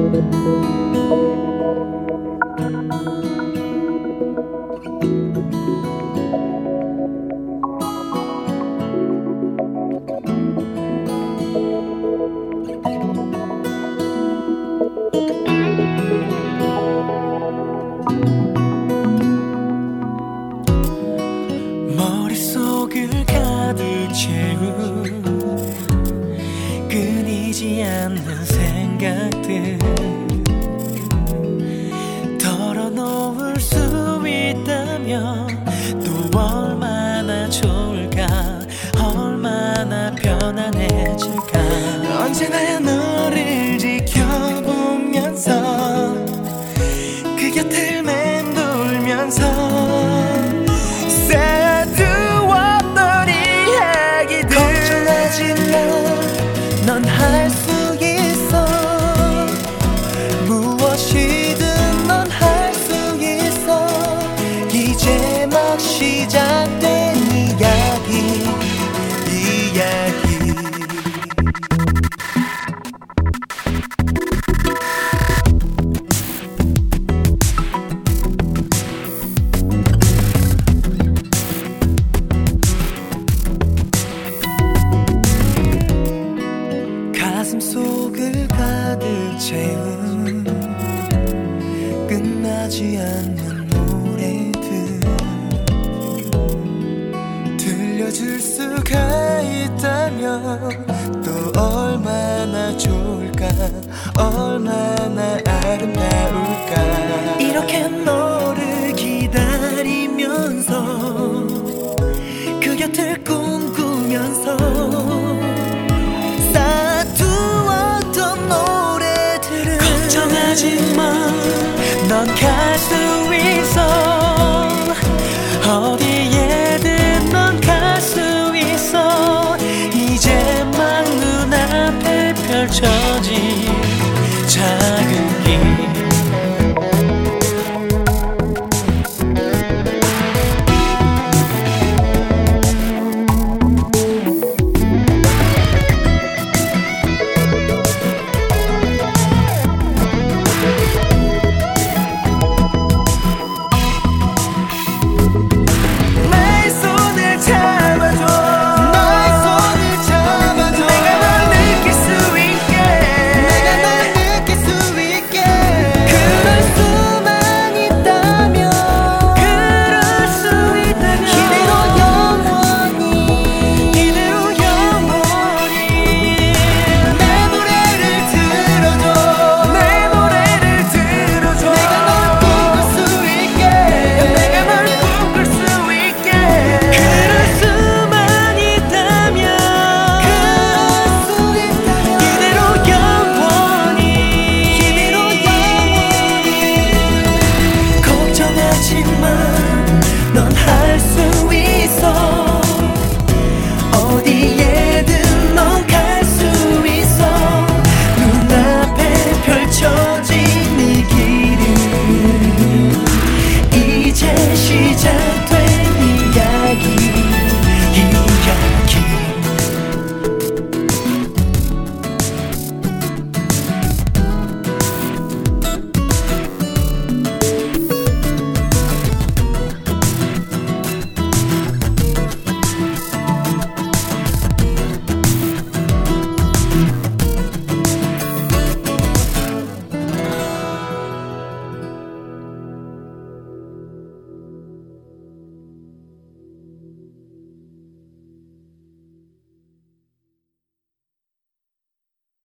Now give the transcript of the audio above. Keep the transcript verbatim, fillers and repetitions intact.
머릿속을 가득 채운 끊이지 않는 생각들, 털어놓을 수 있다면 또 얼마나 좋을까, 얼마나 편안해질까. 언제나 너를 지켜보면서 그 곁을 맴돌면서 쌓아두었던 이야기들, 걱정하지 마, 넌 할 수 있어. 무엇이든 넌 할 수 있어. 이제 막 시작된 이야기, 이야기. 가슴속을 가득 채운 끝나지 않는 노래들, 들려줄 수가 있다면 또 얼마나 좋을까, 얼마나 아름다울까. 이렇게 너를 기다리면서 그 곁을 꿈꾸면서 걱정하지 마, 넌 갈 수